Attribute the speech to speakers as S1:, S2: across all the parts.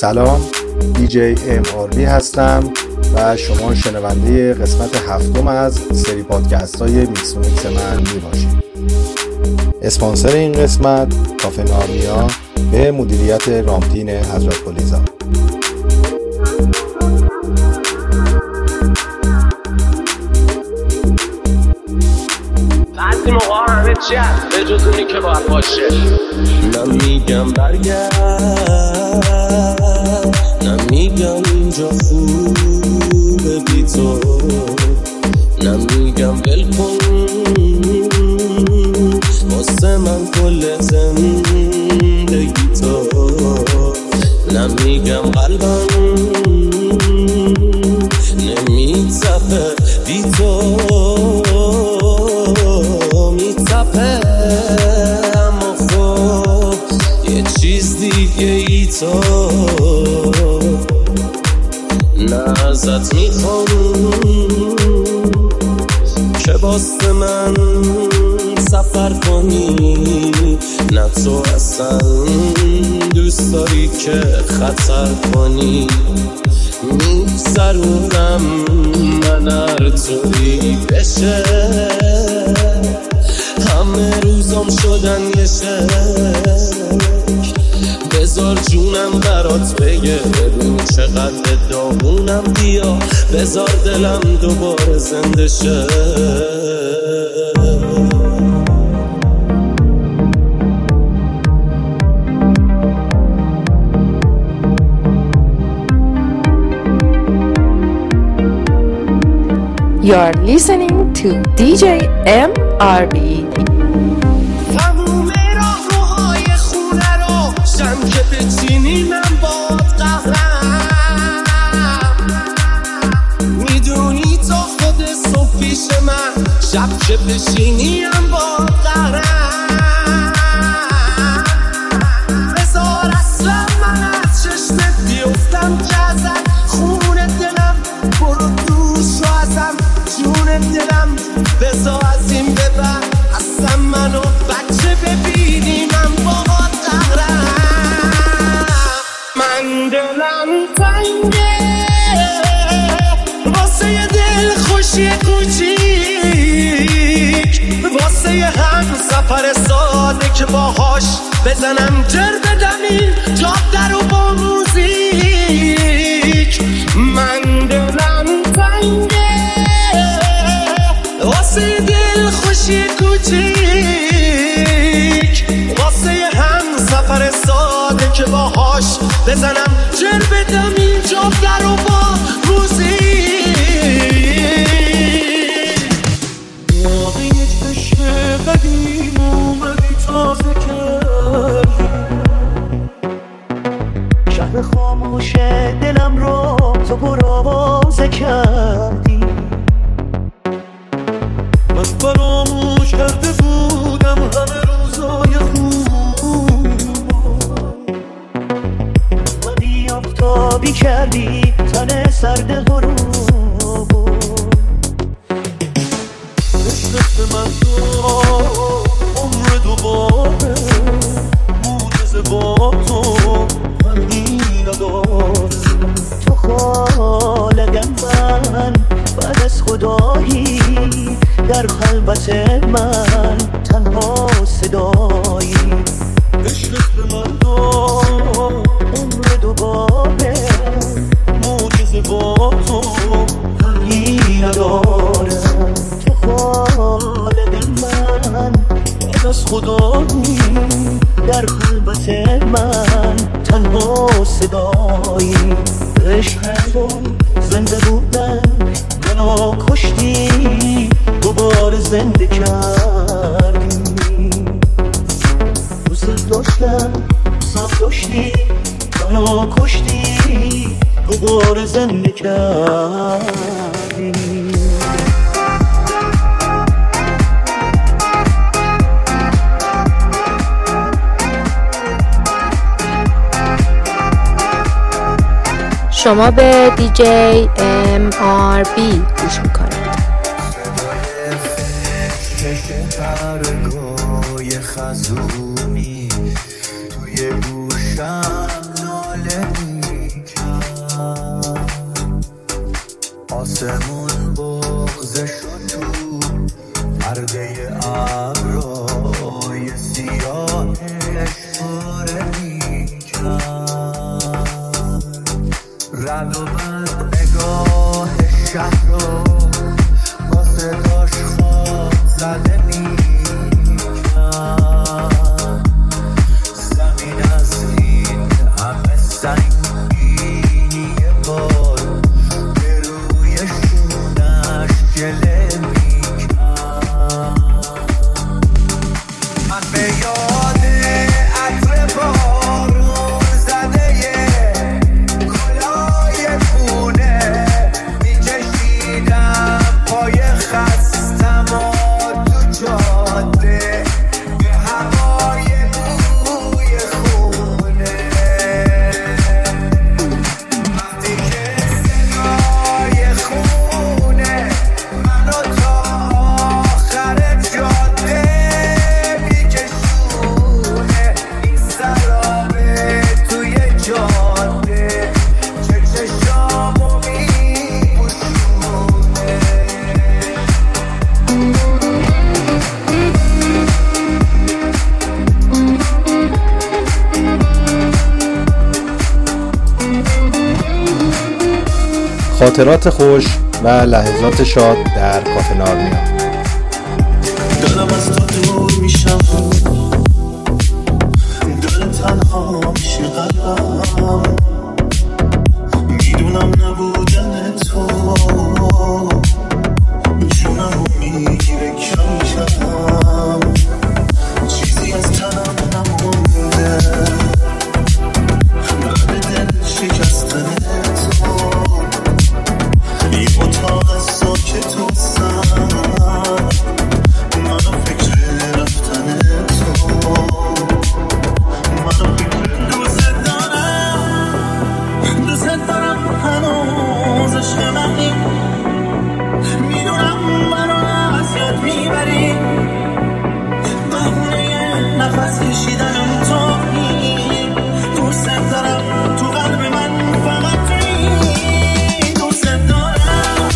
S1: سلام، دیجی MRB هستم و شما شنونده قسمت 7 از سری پادکست های میکس و میکس من می باشید. اسپانسر این قسمت کافه نارنیا به مدیریت رامتین حضرت گلیزار.
S2: بعضی موقع همه چی هست به جز اونی که باید باشه. نمیگم برگرد، نمیگم اینجا خوبه بی تو، نمیگم ول کن واسه من کل زندگی تو، نمیگم قلبم نمیتپه بی تو، میتپه اما خب یه چیز دیگه ای تو، نه ازت میخوام که واسه من سفر کنی، نه تو اصلا دوست داری که خطر کنی، میگذرونم من هر طوری بشه، همه روزام شدن یه شک، بذار جونم برات بگه ببین چقدر داغونم، بیا بذار دلم دوباره زنده شه.
S3: You're listening to DJ MRB.
S2: تموم راهروهای خونه رو شم که بچینی من باد قهرم، میدونی تا خود صبح پیش من، شب که بشینی هم باد قهرم، بذار اصلا من از چشمت بیفتم که ازت خون دلم برو دوش رو ازم جون دلم، بذار از این ببر اصلا منو بچه ببینی من باهات قهرم، من دلم تنگه واسه یه دل خوشی کوچیک، واسه یه هم سفر ساده که باهاش بزنم جر بدم این جاده رو با موزیک، من دلم تنگه واسه دل خوشی کوچیک، واسه هم سفر ساده که باهاش بزنم جر بدم این جاده رو با موزیک.
S4: باقی یک عشق قدیم اومدی تازه کردی، شهر خاموش دلم رو تو پرآوازه کردی، من فراموش کرده بودم همه روزای خوب، منی آفتابی کردی تن سرد غروب، عشقت من تو عمر دوباره معجزه با تو همین نداره، تو خالقم من بعد از خدایی، در خلوت من تنها صدایی، عشقت به من دار عمر دوباره معجزه با تو همین نداره، تو خالق من بعد از خدایی، در خلوت من تنها صدایی، عشق تو زنده بودن منو کشتی، دوباره زنده کردی، دوست داشتم صبر داشتی منو کشتی، دوباره زنده کردی.
S3: شما به دیجی MRB گوش میکنید.
S5: برگای خزونی توی گوشم ناله آسمون بغضش تو پرده ابرای سیاهش پاره میکرد رد و بند نگاه شهر رو با صداش خواب زده میکرد زمین از این همه سنگینی بار به روی شونش گله میکرد من به یاد عطر بارون زده کلاه پونه میکشیدم پای خستم و تو جاده به هوای بوی خونه وقتی که صدای خونه منو تا آخر جاده میکشونه این سرابه توی جاده چه چشامو میپوشونه
S1: خاطرات خوش و لحظات شاد در کافه نارنیا.
S4: دارم از تو دور میشم داره تنها میشه قلبم میدونم نبودن تو جونمو میگیره کم کم چیزی از تنم نمونده بعد دل شکستن تو این اتاق ساکت و سر منو فکر رفتن تو منو فکر دوست دارم هنوز عشق منی میدونم منو از یاد میبری بهونه نفس کشیدنم تویی دوست دارم تو قلب من فقط تویی دوست دارم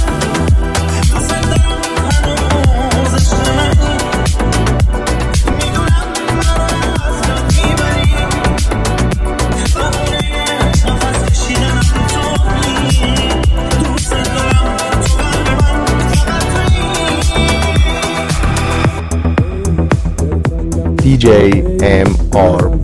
S4: هنوز عشق منی میدونم منو از یاد میبری بهونه نفس کشیدنم تویی دوست دارم تو قلب من فقط تویی
S1: DJ MRB.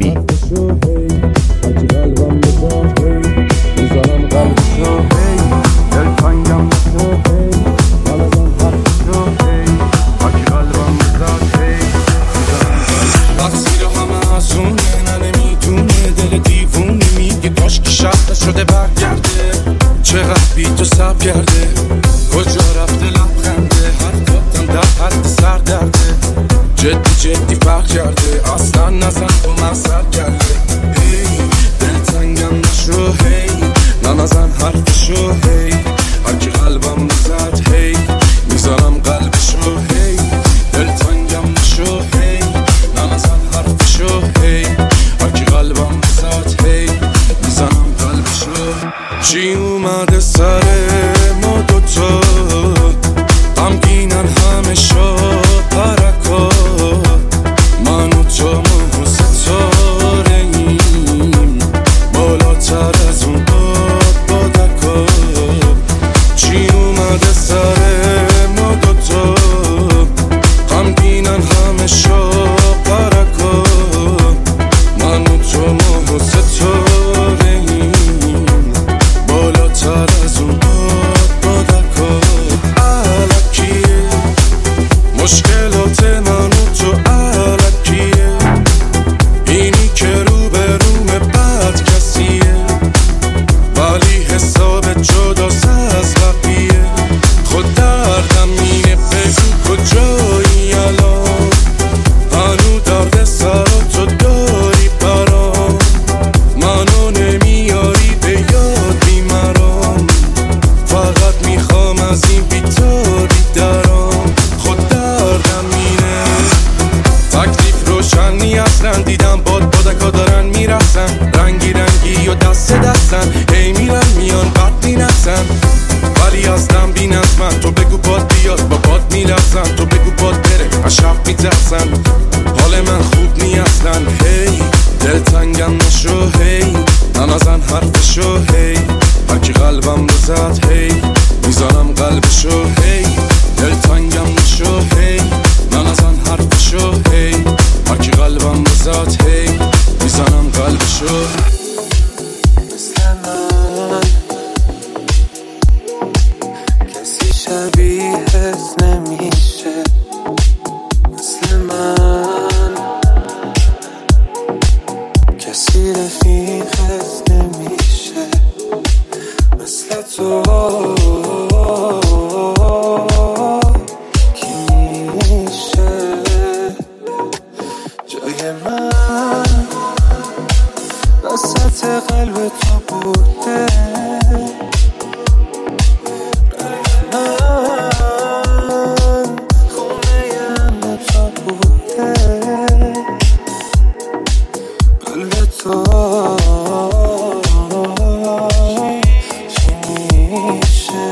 S6: وقتی رو همه از اونه نمیدونه دل دیوونه میگه کاش که شب شده برگرده چقدر بی تو سب کرده کجا رفته لبخنده حرکاتم در حد سر درده جدی فرق کرده اصلا نزن و من سر کرده هی دل تنگم نشو هی نزن حرفشو هی هرکی قلبم بزد هی میزنم قلبشو هی دل تنگم نشو هی نزن حرفشو هی هرکی قلبم بزد هی میزنم قلبشو چی اومده سر ما دوتا غمگینن همه شب پرکا من و تو ما ستاره ایم بالاتر از اون بادکا چی اومده سر ما دوتا غمگینن همه شب پرکا من و تو ما ستاره ایم بالاتر از اون بادکا الکیه مشکلات من و تو الکیه اینی که رو به روم بد کسیه ولی حساب جداست از بقیه خود دردم اینه بگو کجایی الان هنو درد سراتو داری برام منو نمیاری به یاد بیمرام فقط میخوام از این بیتاری درام خود دردم اینه تکلیف روشنی اصلا دیدم بادکا دارن میرسن رنگی رنگی و دست دستن هی میرن میان قد مینسن ولی اصلا بیاد با باد میلرزن، تو بگو باد بره از شب میترسن، حال من خوب نی اصلا. هی دل تنگم نشو، هی ننازن حرفشو، هی هرکی قلبم رو زد، هی میزنم قلبشو، هی دل تنگم نشو، هی ننازن حرفشو، هی هرکی قلبم رو زد، هی میزنم قلبشو.
S5: مثل من کسی شبیهت نمیشه، مثل من کسی رفیقت نمیشه، مثل تو کی میشه جای من وسط قلب تو بوده، من خونه امن تو بوده، قلب تو چی میشه؟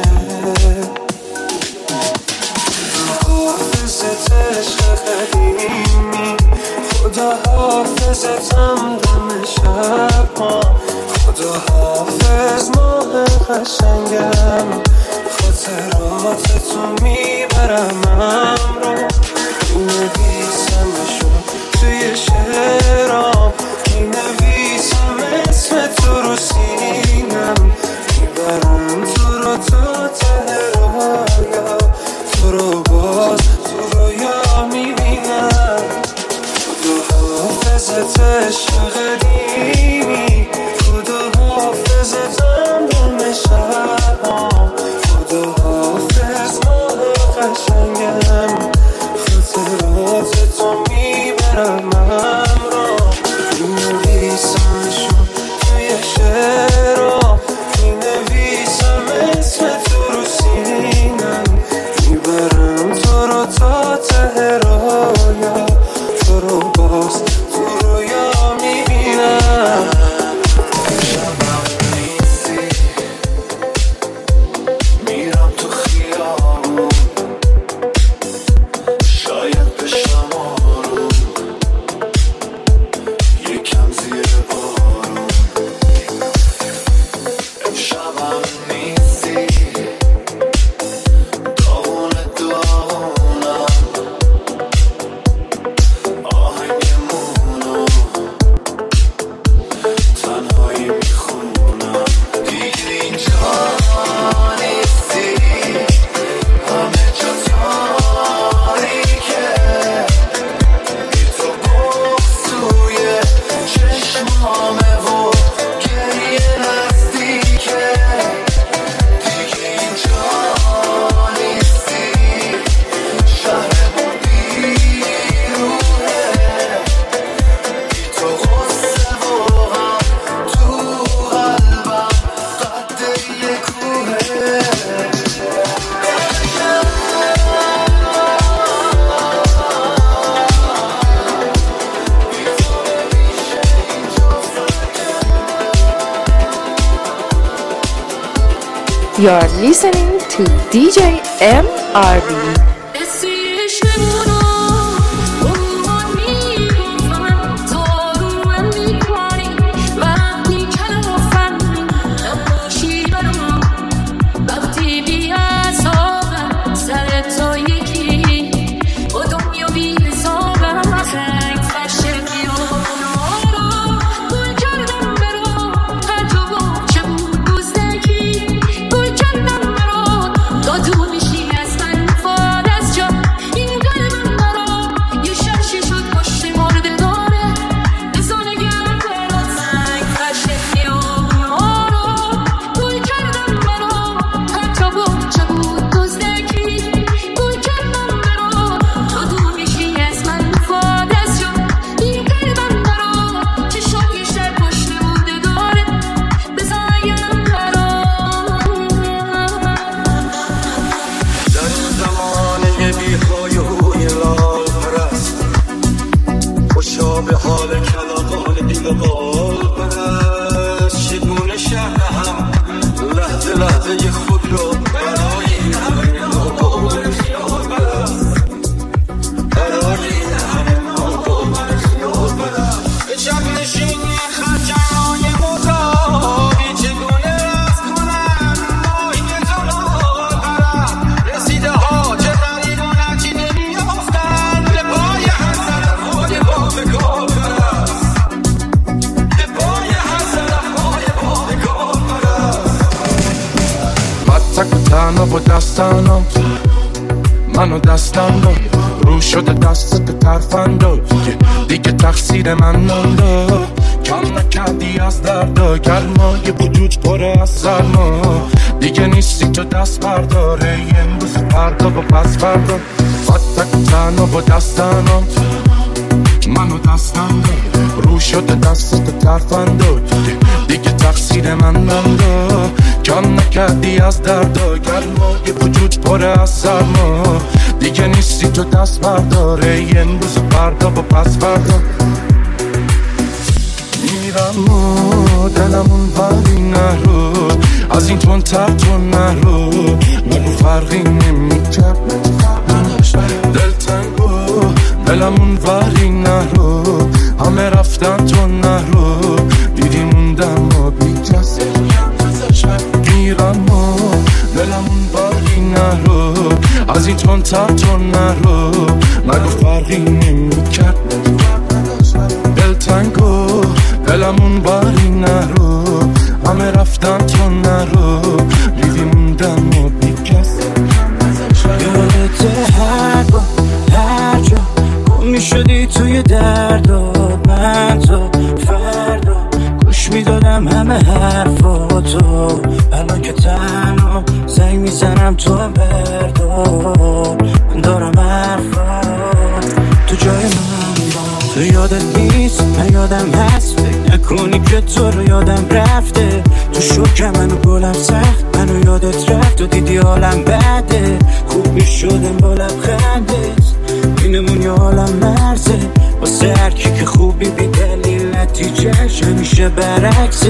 S5: حافظت عشق قدیمی، خدا حافظتم دم شب ها، خدا حافظ ماه قشنگم، خاطرات تو میبرم رو، مینویسمشون توی شعرام، مینویسم اسم تو رو سینم، میبرم تو رو تا ته رویا، تو رو باز تو رویا میبینم. خدا حافظت عشق قدیمی، خدا حافظتم دم شبام، خدا حافظ ماه قشنگم، خاطرات تو میبرم رو، مینویسمشون توی شعرام، مینویسم اسم تو رو سینم، میبرم تو رو تا ته رویا، تو رو باز تو رویا میبینم. شبم نیستی میرم تو خیابون، شاید بشم آروم یکم زیر بارون، امشبم نیستی داغونه داغونم، آهنگمونو تنهایی میخونم، دیگه اینجا نیستی، همه جا تاریکه، بی تو بغض توی چشمامه و گریه نزدیکه، دیگه اینجا نیستی، شهرمون بیروحه، بی تو غصه و غم تو قلبم قد یه کوهه.
S3: You're listening to DJ MRB. لحظه خود رو برای همه
S6: با دستانم منو دستم داد رو شده دستت ترفندا دیگه تقصیر من نندا کم نکردی از دردا گرمای وجود پره از سرما دیگه نیستی تو دست برداره امروز فردا با پس فردا فتک تنها با دستانم منو دستم داد رو شده دستت ترفندا دیگه تقصیر من نندا کم نکردی از دردا گرمای وجود پره از سرما دیگه نیستی تو دست برداره امروز فردا با پس فردا میرم و دلمون ولی نرو از این تون تر تو نرو منو فرقی نمیکرد دل تنگو دلمون ولی نرو همه رفتن تو نرو دیدی موندم و بی کس میرم و دلمون ولی نرو از این تون تر تو نرو منو فرقی نمیکرد دل تنگو دلمون باری نرو همه رفتن تو نرو دیدی موندم و بی کس
S7: یادت هر جا گم میشدی توی درد و من تو فردا گوش میدادم همه حرفاتو الان که تنها زنگ میزنم تو هم بردار من دارم حرفات تو جای من تو یادت نیست من یادم هست فکر نکنی که تو رو یادم رفته تو شکر منو گلم سخت منو یادت رفت و دیدی حالم بده خوب میشدم با لبخندت اینمون یه حالم مرزه واسه هرکی که خوبی بی دلیل نتیجهش همیشه برعکسه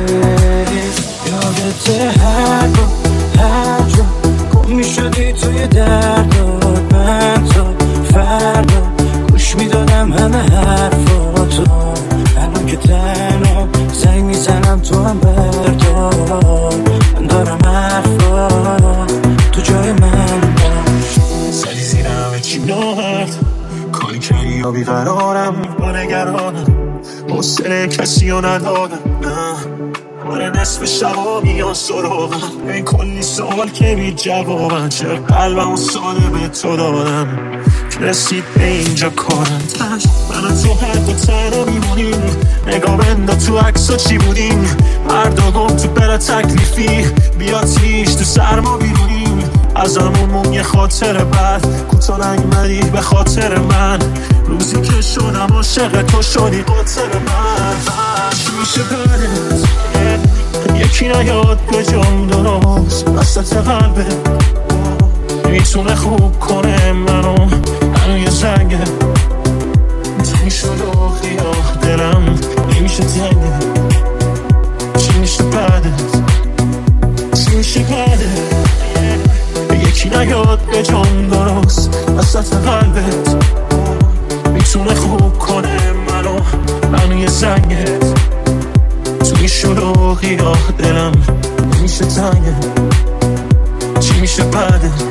S7: یادت هر جا گم میشدی توی دردات من تو فردا گوش میدادم همه حرفاتو الان که تنها زنگ میزنم تو هم بردار من دارم حرفات تو جای من باش
S8: سالی زیرم چی ناهد کاری کردی یا بیقرارم با نگرانم حوصله کسی رو ندارم آره نصف شبا میان سراغم این کلی سوال که بی جوابم چرا قلبم و ساله به تو دادم رسید به اینجا کارم تش من تو هر دو تنها میمونیم نگاه بندا تو عکس چی بودیم هر دوگم تو بلا تکلیفی بیا تیش تو سرما بیرونیم از همون یه خاطر بد کوتا نگمدی به خاطر من روزی که شدم عاشق تو شدی قاطر من چی میشه بدت یکی نیاد به جام درست وسط قلبت میتونه خوب کنه منو یه زنگه تنگ شد و خیاه دلم نمیشه تنگه چی میشه بعدت چی میشه بعدت یکی نیاد به جام درست وسط قلبت میتونه خوب کنه منو یه زنگت توی شد و خیاه دلم نمیشه تنگه چی میشه بعدت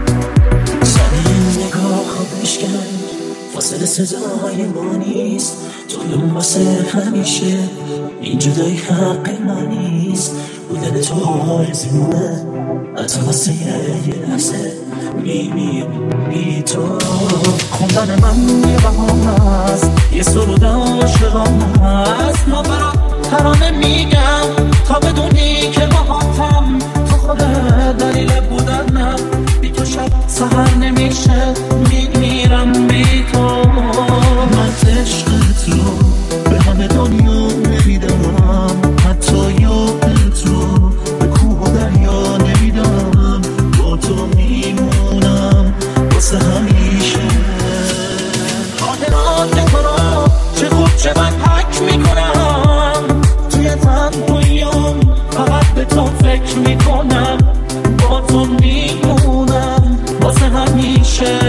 S8: فاصله صدای ما نیست تو واسه همیشه این جدایی حق ما نیست بودن تو آرزومه حتی واسه یه لحظه میبینی تو خوندن من یه بهانه است یه سرود عاشقانه است ما برات ترانه میگم تا بدونی که باهاتم تو خودت دلیل بودنم بی تو شب سحر نمیشه میمیرم بی تو من عشقت رو به همه دنیا نمیدم حتی یادت رو به کوه و دریا نمیدم با تو میمونم واسه همیشه خاطرات تو رو چه خوب چه من حک میکنم توی تنهاییام فقط به تو فکر میکنم با تو میمونم واسه همیشه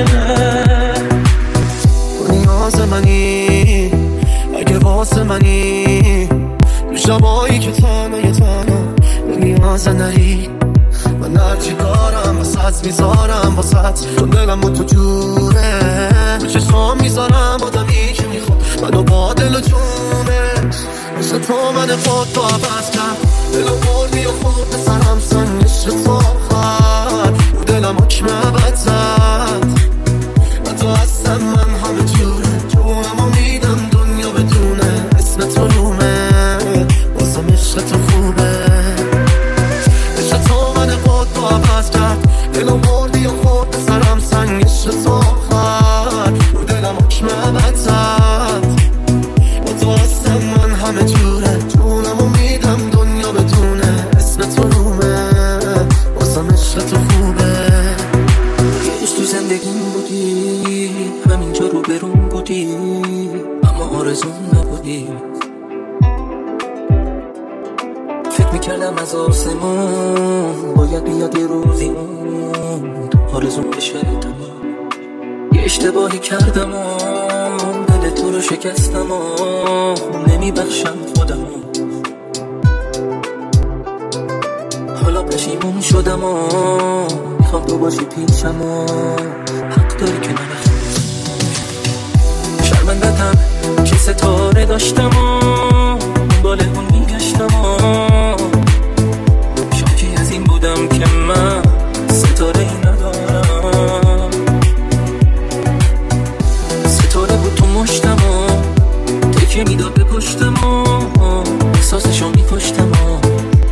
S8: نیاز منی اگه واسه منی شبایی که تنها نیاز نری من هرچی دارم واسه میذارم واسه تو دلم و تو جونه تو چشم میذارم آدمی که میخواد منو با دل و جونه مثل تو من خود تو عوض کرد دلو بردی و خود سرم سنش تو خواهد
S5: حکم ابد زد و تو هستم من همه جوره جونمو میدم دنیا بدونه اسم تو رومه واسم عشق تو خوبه عشق تو من قد با عوض کرد دلو بردی و خورد سرم سنگ عشق تو آخر رو دلم حکم ابد زد و تو هستم من همه جوره جونمو میدم دنیا بدونه اسم تو رومه واسم عشق تو خوبه
S7: یه تو زندگیم بودی همینجا رو برون بودی اما آرزون نبودی فکر میکردم از آسمون باید بیاد یه روزی اون آرزون بشه تمام یه اشتباهی کردم و دل تو رو شکستم و نمیبخشم خودم حالا پشیمون شدم و میخوام تو باشی پیشم و حق داری که نبخشم شرمندتم که ستاره داشتم و باله اون میگشتم و شاکی از این بودم که من ستاره ای ندارم ستاره بود تو مشتم و تکیه میداد به پشتم و احساسشو میکشتم و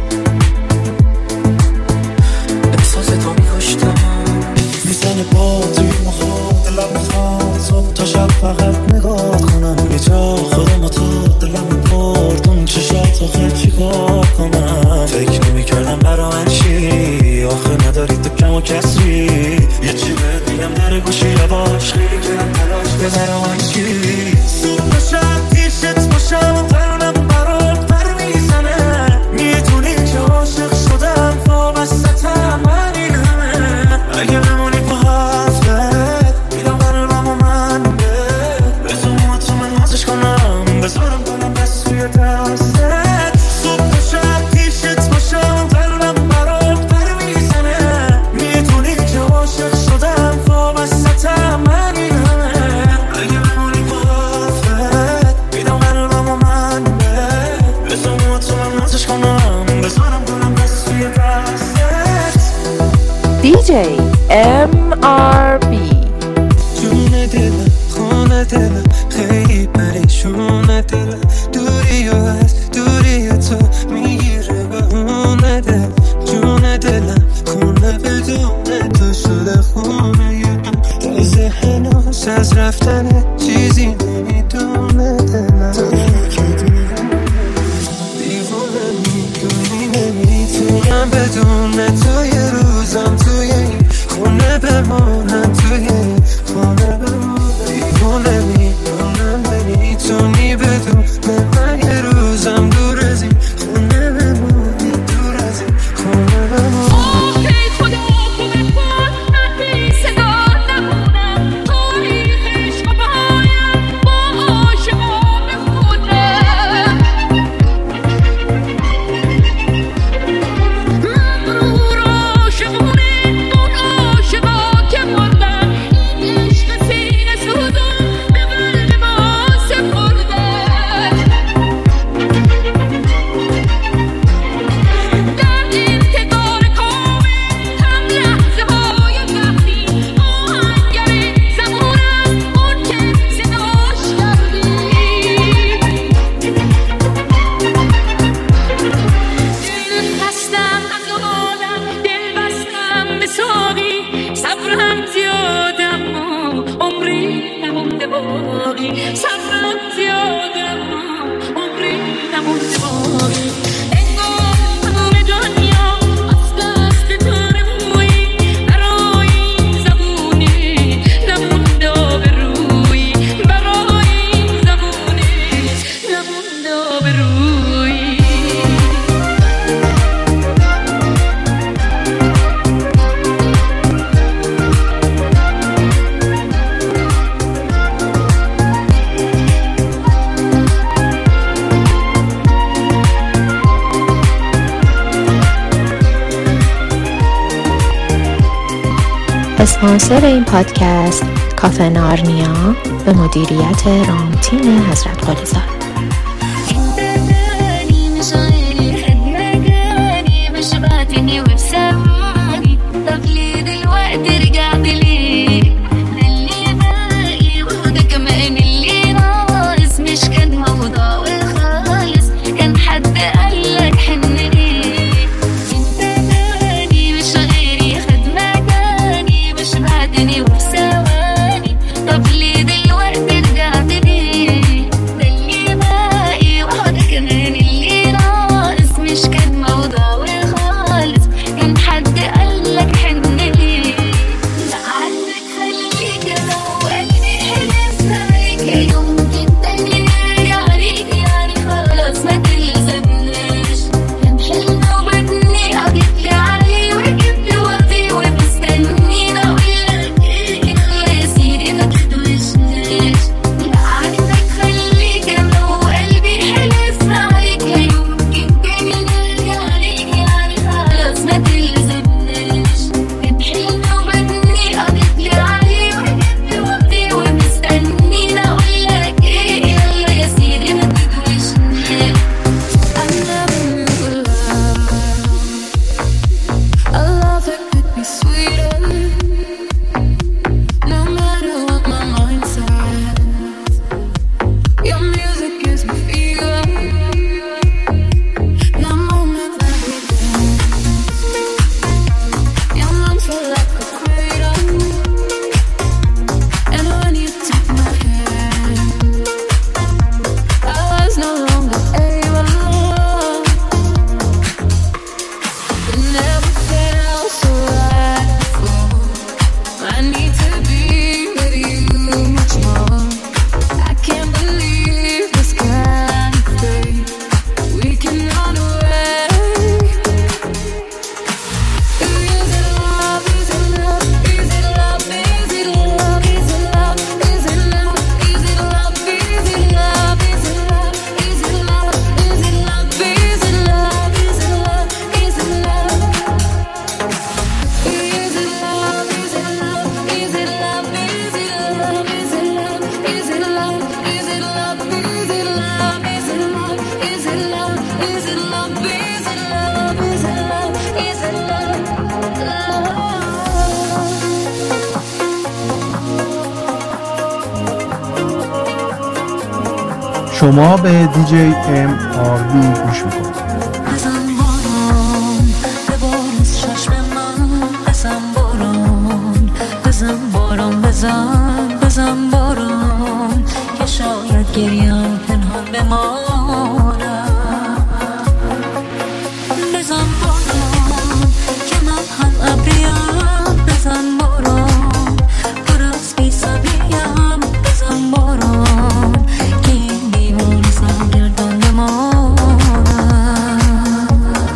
S7: احساس تو میکشتم
S8: میزنه با توی مخواد دلم میخواد صبح تا شب فقط نگاه کنم یه جا خودم تو دلم میپرد اون چشات آخر چی کار کنم فکر نمیکردم برا من چی آخه نداری تو کم و کسری یه چی بهت میگم در گوشی یواش خیلی کردم تلاش به برا من چی صبح تا شب پیشت باشم قلبم برات پر میزنه میدونی که عاشق شدم وابستم من این همه اگه بمونی با حرفت میدم قلبم و من بزن تو من نازش کنم بذارم کنم بس توی دستت صبح تا شب پیشت باشم قلبم برات پر میزنه میدونی که عاشق شدم وابستم من این همه اگه بمونی با حرفت میدم قلبم و من بزن تو من نازش کنم بذارم کنم بس توی دستت
S3: DJ MRB.
S8: جون دلم خونه دلم خیلی پریشونه دلم دوری و از دوری تو میگیره بهونه دلم جون دلم خونه بدون تو شده خونه تا ذهنش از رفتن چیزی نمیدونه دلم دیوونه میدونی نمیتونم بدون تو یه روزم توی این خونه بمونم توی این خونه بمونم دیوونه میدونم نمیتونی بدون من یه روزم دور از این خونه بمونی دور از این خونه بمونی
S9: ای خدا کمک کن من بی صدا نمونم تاریخ عشق باید با عاشقا بخونم مغرور عاشقونه اون عاشقا که مردن این عشق سینه سوزون به قلب ما سپردن در انتظار کامل هم لحظه های وقتی آهنگر زمان است اون که صداش کردی دل خستم از عالم دل بستم به ساقی صبرم زیادم عمری نمونده باقی صبرم زیادم عمری نمونده باقی انگار تمام دنیا از دست تو نمویی برای این زبونه نمونده آبرویی برای این زبونه نمونده آبرویی
S3: اسپانسر این پادکست کافه نارنیا به مدیریت رامتین حضرت قلیزاد.
S9: بدني مشاعر حد ما جاني مش بعتني وبسواني طب ليه دلوقتي
S1: شما به دیجی MRB گوش میکنید.
S9: بزن بارون که شاید گریم پنهان بمانم. بزن بارون که من هم ابریم. بزن بارون پر از بی صبریم. بزن بارون که این دیوان سرگردان بمانم.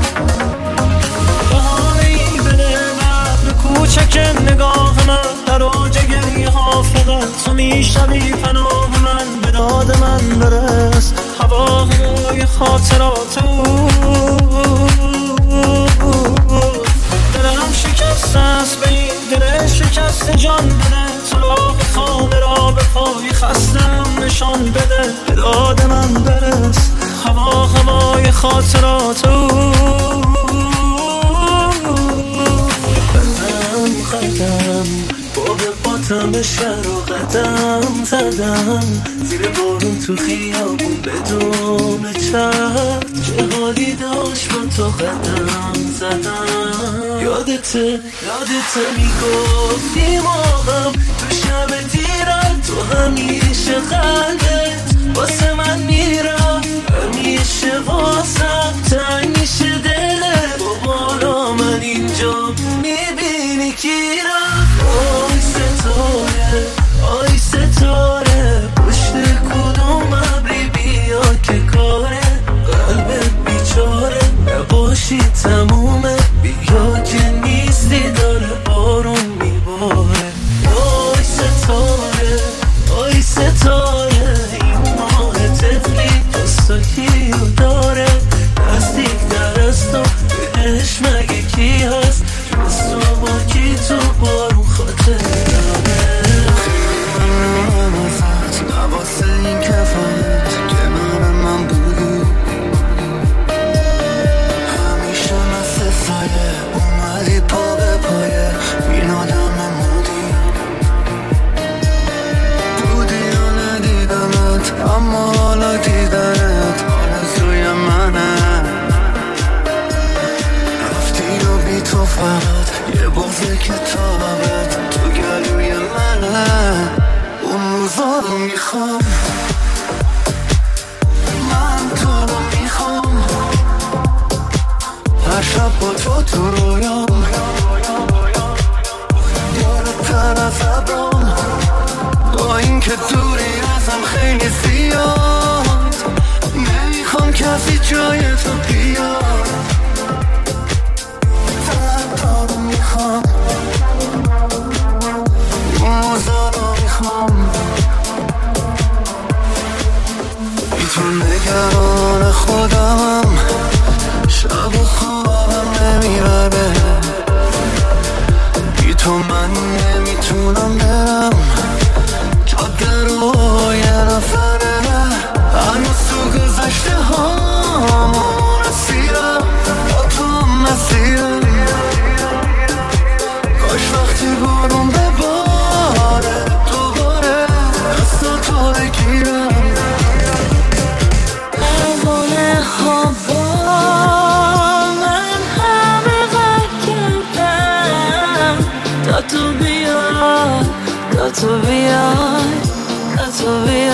S7: بهانه‌ای بده مبر کوچک نگاه من در اوج گریه ها فقط تو میشوی پناه من. به داد من برس هوای خاطرات دلم شکست است به این دل شکست جان بده. سراغ خانه را به پای خستم نشان بده. به داد من برس هوای خاطرات قدم با به باتم شهر و قدم زدم زیر بارون تو خیابون بدون چرد. چه حالی داشت با تو قدم زدم. یادته میگفتی ما هم تو شب دیرم تو همیشه قلبت واسه من میرم. همیشه واسم تنگ میشه دلت و بالا من اینجا میبینی کی رفت. آی ستاره پشت کدوم ابری بیا که کاره قلبت بیچاره نباشی تمومه. بیا که نیستی داره بارون میباره. آی ستاره این ماه تفلی دستا کیو داره. نزدیک در از تو بهش مگه کی هست جز تو با کی تو بارون خاطر داره. نواسه این کفایت کنار من بودی همیشه مثل سایه اومدی پا به پایه این آدم نمودی بودی یا ندیدمت اما حالا دیدنت آرزوی منه. رفتی و بی تو فقط یه بغض کتابت تو گلوی منه. اون روزا رو میخوام من تو رو میخوام هر شب با تو رویام دورتر از ابرام با این که دوری ازم خیلی زیاد. نمیخوام کسی جای تو بیاد. تو رو میخوام اون روزا رو میخوام بی تو نگران خودمم شب و خوابم نمیبره. بی تو من نمیتونم برم جاده رو یه نفره. هنوز تو گذشته هامون اسیرم با تو مسیرم. کاش وقتی بارون بباره دوباره دستاتو بگیرم.
S9: پروانه ها با من همه غر کردم تا تو بیای تا تو بیای تا تو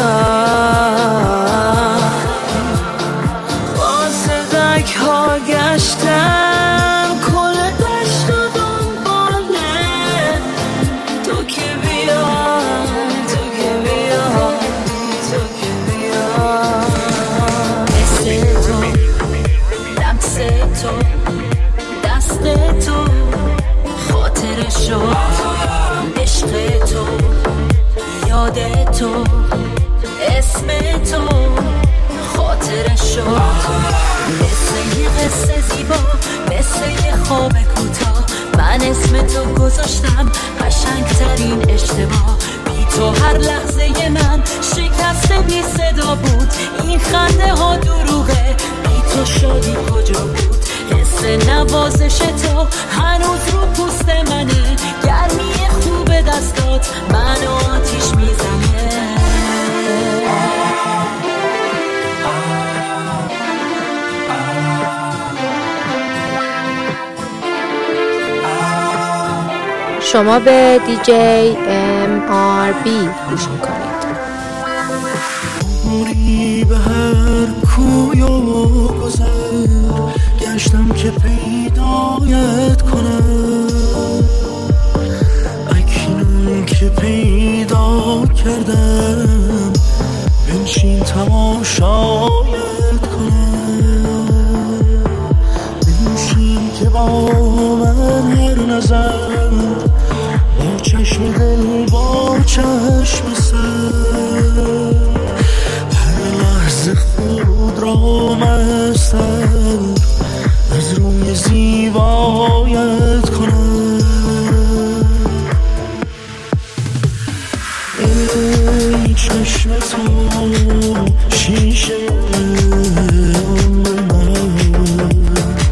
S9: بیای. با صدک ها گشتم کل دشت و دنباله تو که بیای تو که بیای تو که بیای. مثل تو لمس تو دست تو خاطر شد عشق تو یاد تو اسم تو خاطر شد. مثل یه قصه زیبا مثل یه خواب کوتاه من اسم تو گذاشتم قشنگترین اشتباه. بی تو هر لحظه من شکسته بی صدا بود. این خنده ها دروغه بی تو شادی کجا بود. حس نوازش تو هنوز رو پوست منه. گرمی خوب دستات منو آتیش میزنه.
S3: شما به DJ MRB گوش میکنید.
S7: عمری به هر کوی و گذر گشتم که پیدایت کنم، اکنون که پیدا کردم بنشین تماشایت کنم، بنشین که با من هر نظر با چشم دل با چشم سر هر لحظه خود را مستر از روی زیبایت کنم. ای چشم تو شیشه عمر من،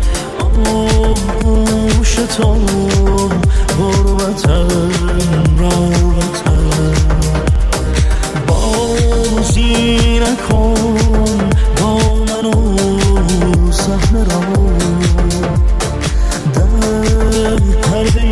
S7: آغوش تو غربتم رابطم، بازی نکن با من و صحنه را در پرده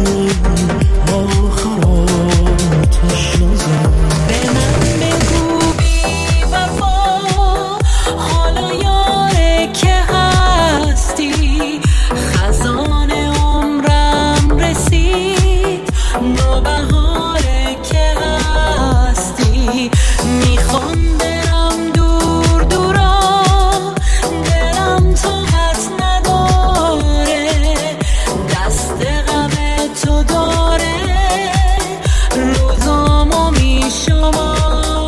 S7: آخر آتش نزن.
S9: به من بگو بی وفا حالا یاره که هستی، خزان عمرم رسید نوبهاره که هستی، میخوام برم دور دورا دلم طاقت نداره، دست غم تو داره روزامو میشماره.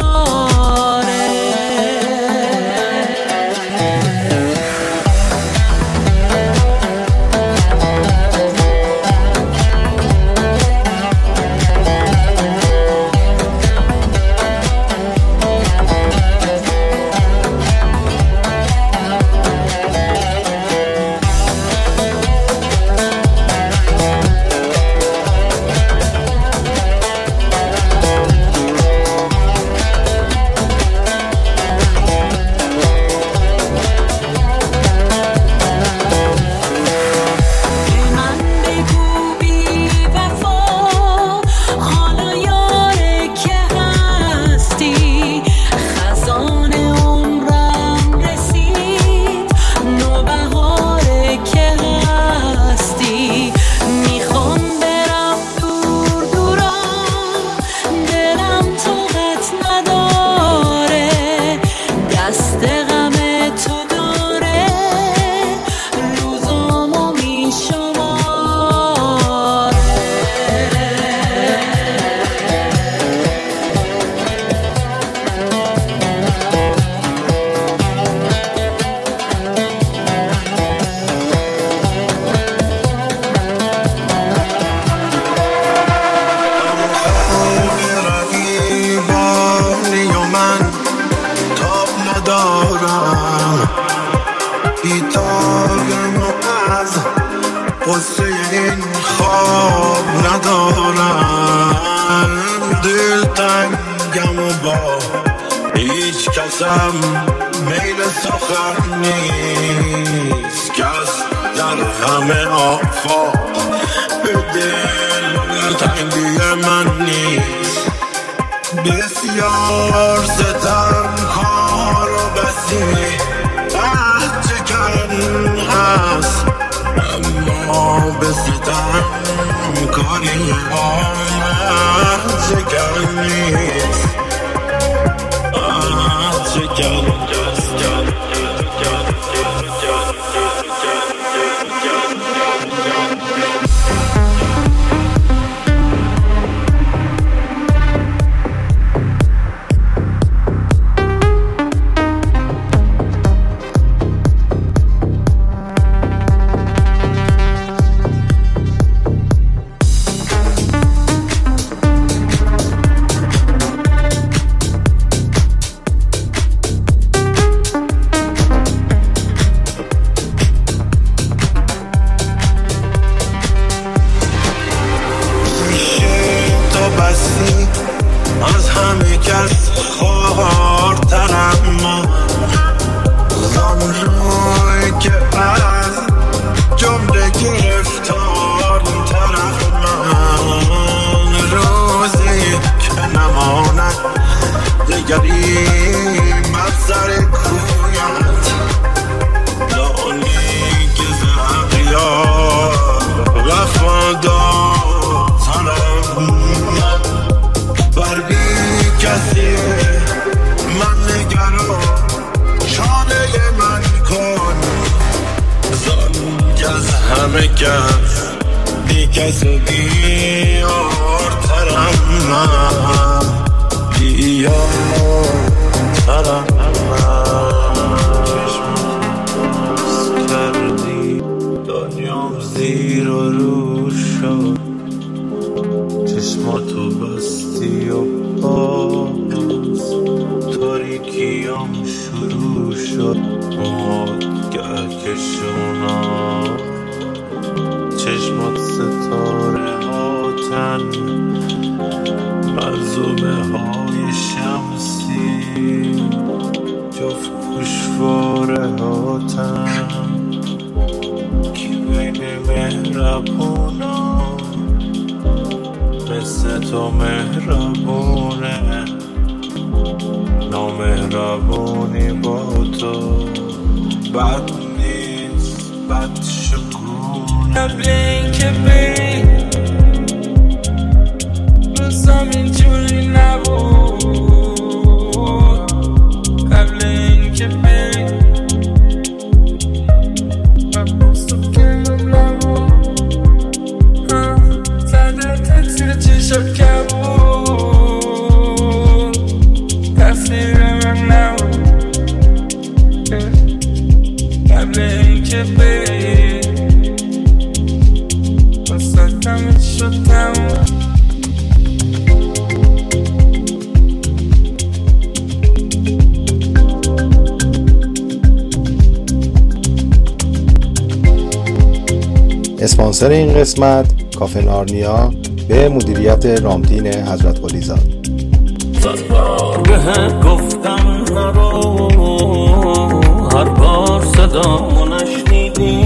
S8: میل سخن نیست کس در همه آفاق به دل تنگی من نیست، بسیار ستم کار و بسی چکن هست، اما به ستم کاری آمد چکن نیست. من سر کویت دانی که زهقیا وفادارترم بر بی کسی من نگران شانه من کن زن که از همه کس بی کس و دیارترم من دیارترم چشم کردی دنیام زیر و رو شد چشماتو بستی و باز تاریکیام شروع شد مواد کهکشونا چشمات ستاره هاتن منظومه های شمسی جفت گوشواره هاتن کی بین مهربونا مثل تو مهربونه نامهربونی با تو بد نیست بد شکونه قبل این که بری روزم اینجوری نبود قبل این که بری ببوست و کلم نبود زده تطیر چشم کبود تصویر من نبود قبل این که بری بساتمت شد تموم
S1: اسپانسر این قسمت کافه نارنیا به مدیریت رامتین حضرت قلیزاد.
S7: بهت گفتم نرو هر بار صدامو نشنیدی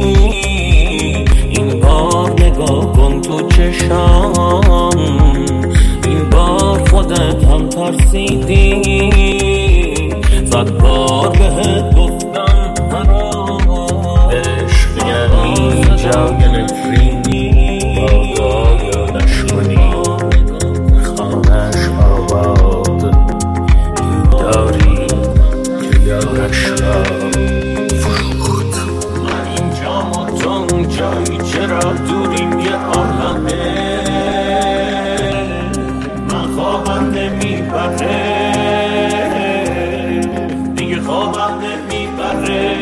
S7: این بار نگاه کن تو چشام این بار خودت هم ترسیدی صد بار بهت گفتم نرو عشق یعنی جای نفرینی آگاه نشکنی خانش آباد داری که یارش را فرود من اینجام و تو اونجایی چرا دوریم یه عالمه من خوابم نمیبره دیگه خوابم نمیبره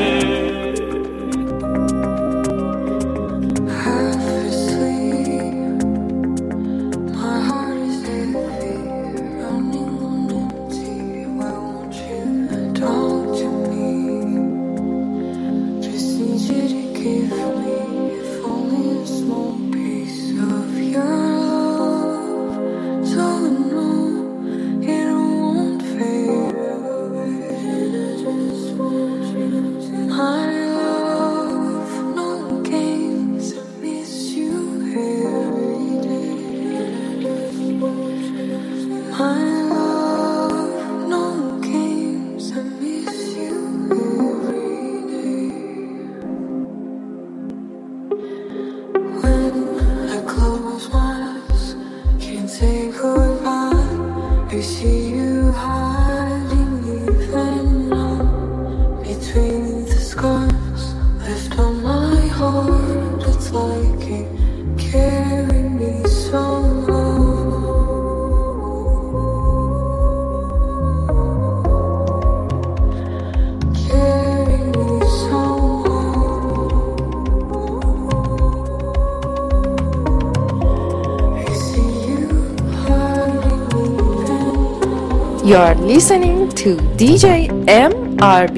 S3: You're listening to DJ MRB.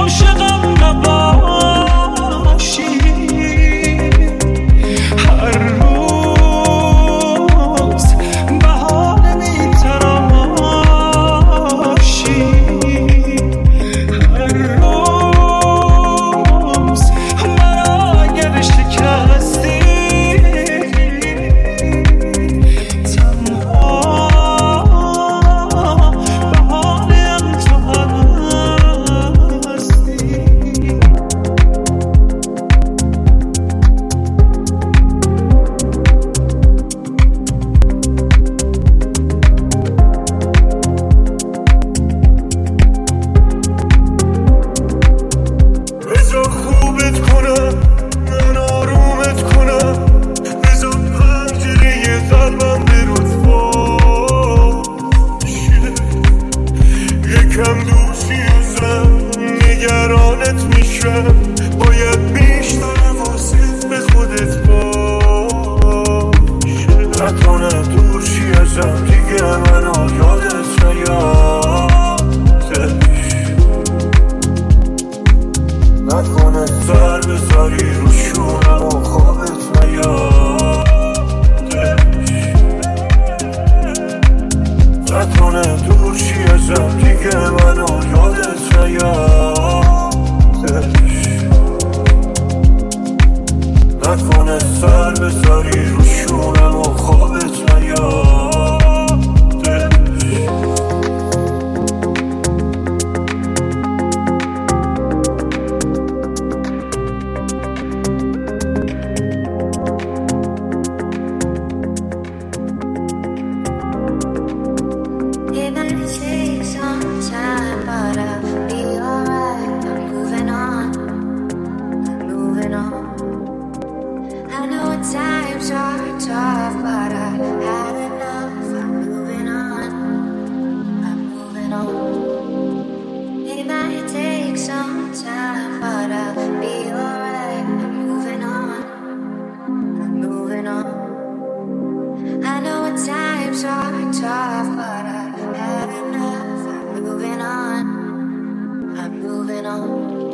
S7: هر
S9: times are tough, but I've had enough. I'm moving on. I'm moving on.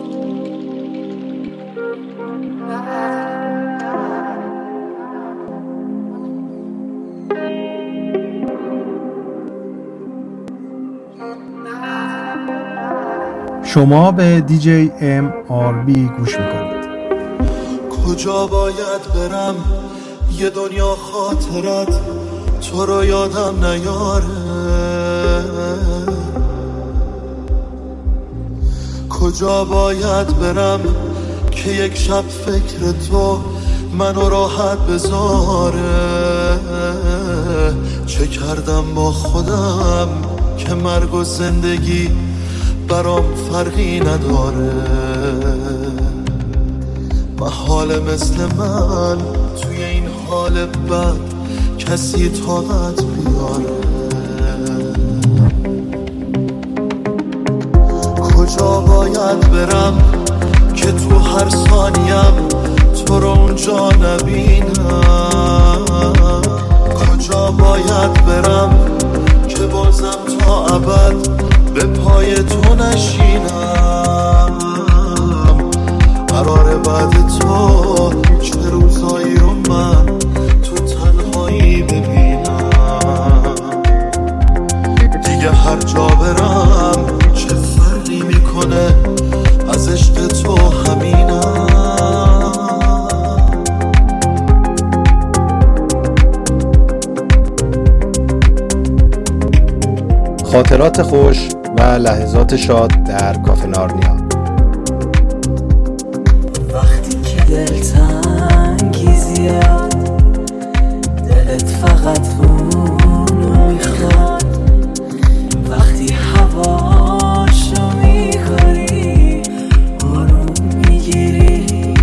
S1: شما به دیجی MRB گوش میکنید.
S5: کجا باید برم یه دنیا خاطرت تو رو یادم نیاره، کجا باید برم که یک شب فکر تو منو راحت بذاره، چه کردم با خودم که مرگ و زندگی برام فرقی نداره، محال مثل من توی این حال بد کسی طاقت بیاره، کجا باید برم که تو هر ثانیم تو رو اونجا نبینم، کجا باید برم که بازم تا ابد به پای تو نشینم، قراره بعد تو چه روزایی رو من تو تنهایی ببینم، دیگه هر جا برم چه فرقی میکنه از عشق تو همینم.
S1: خاطرات خوش و لحظات شاد در کافه نارنیا.
S7: وقتی که دلتنگی زیاد دلت فقط اونو میخواد، وقتی هواشو میکنی آروم میگیری،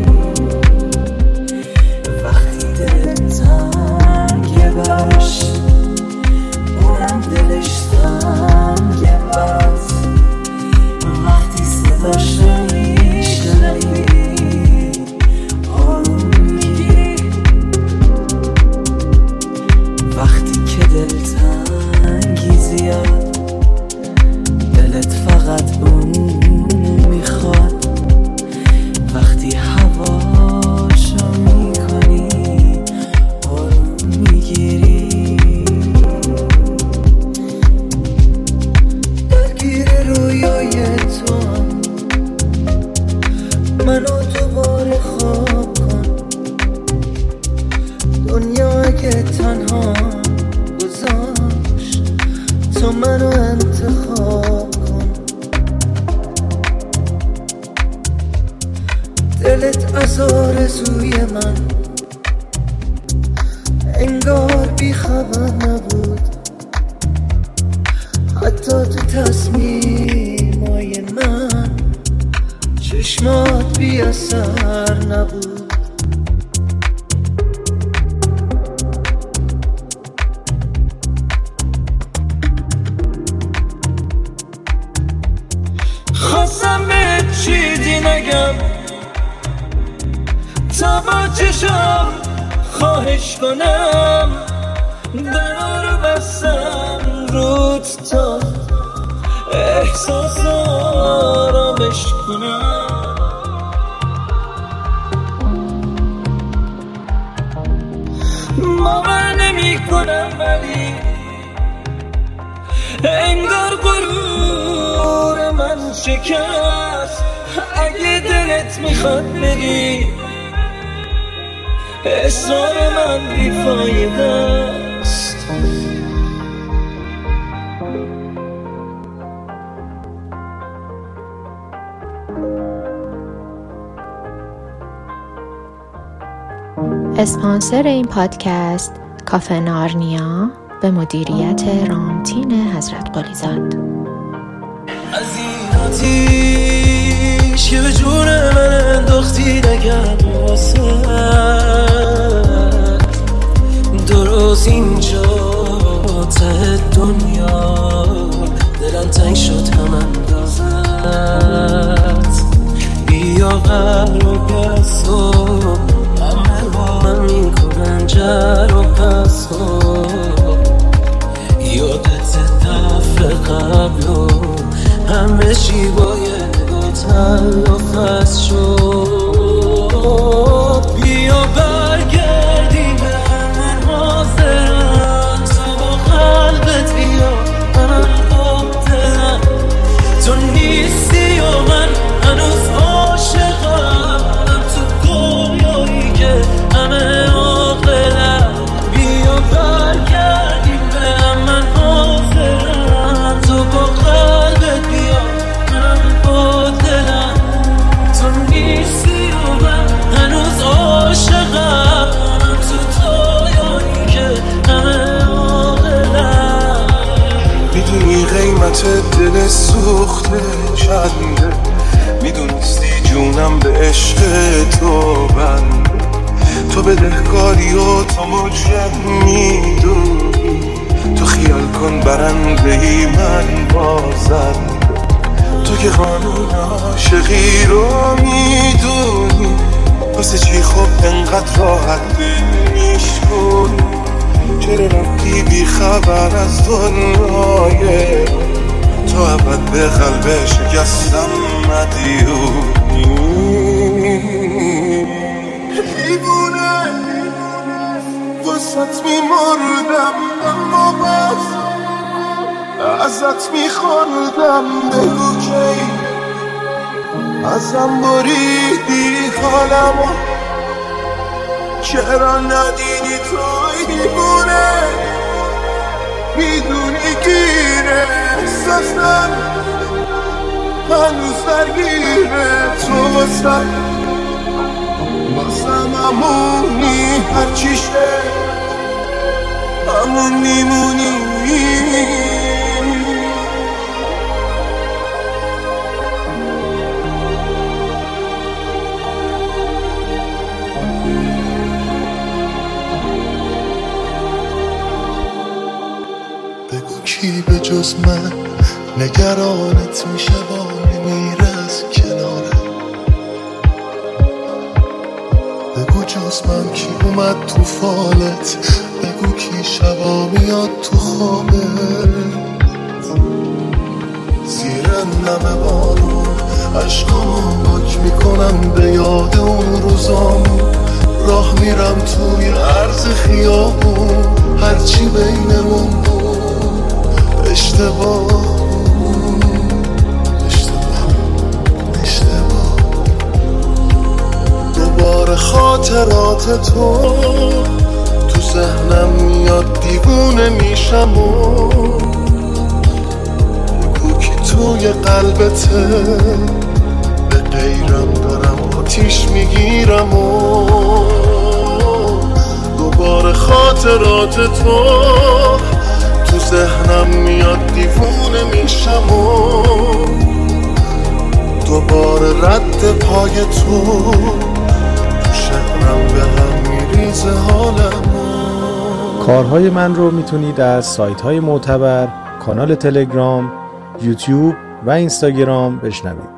S7: وقتی دلت تنگه براش اونم دلش تنگه برات، وقتی صداشو میشنوی آروم میگیری، وقتی که دلتنگی زیاد دلت فقط اونو میخواد، وقتی هواشو میکنی آروم میگیری، درگیر رویای تو منو دوباره خواب کن، دنیا اگه تنها گذاشت تو منو انتخاب کن، دلت از آرزوی من انگار بی خبر نبود، حتی تو تصمیمای من چشمات بی اثر نبود، خواستم به چیزی نگم تا با چشم خواهش کنم، در رو بستم روت تا احساس آرامش کنم، باور نمی کنم ولی انگار غرور من شکست، اگه دلت میخواد بری اصرار من بیفایده است.
S3: اسپانسر این پادکست کافه نارنیا به مدیریت رامتین حضرت قلیزاد.
S7: از این آتیش که به جون من انداختی نگرد واسه درست اینجا ته دنیا دلم تنگ شد هم اندازت، بیا قرار پس و همه با من میکنن جر و پس و شیبای تلافت شد. بیا برگردیم به من حاضرم، تو با قلبت بیا منم با دلم. تو نیستی و من هنوز عاشقم، تو دنیایی که همه عاقلم. بیا برگردیم به من حاضرم، تو با قلبت بیا منم با دلم. تو نیستی و من هنوز عاشقم، تو دنیایی که همه عاقلم.
S6: میدونی قیمت دل سوخته چنده، میدونستی جونم به عشق تو بنده. تو بدهکاری و تو مجرم میدونی، تو خیال کن برنده ای من بازنده. تو که قانون عاشقی رو میدونی، واسه چی خب انقدر راحت میشکنی؟ چرا رفتی بی خبر از دنیای تو؟ ابد به قلب شکستم مدیونی. دیوونه واسط میمردم، اما باز ازت میخوردم. بگو کی ازم بریدی حالمو، چرا ندیدی توی دیوونه؟ میدونی گیره احساسم هنوز درگیره. تو واسم همونی، هرچی شه همون میمونی.
S8: بگو کی به جز من نگرانت میشه با میمیره از کناره؟ بگو جز من کی اومد تو فالت؟ بگو کی شبا میاد تو خوابت؟ زیر نم بارون عشقامو پاک میکنم به یاد اون روزامون. راه میرم توی عرض خیابون، هرچی بینمون بود اشتباه. دوباره خاطرات تو ذهنم میاد، دیوونه میشم و بگو کی توی قلبته؟ به غیرم دارم آتیش میگیرم و دوباره خاطرات تو ذهنم میاد، دیوونه میشم و دوباره رد پای تو شهرم به هم میریزه حالم.
S1: کارهای من رو میتونید از سایت‌های معتبر، کانال تلگرام، یوتیوب و اینستاگرام بشنوید.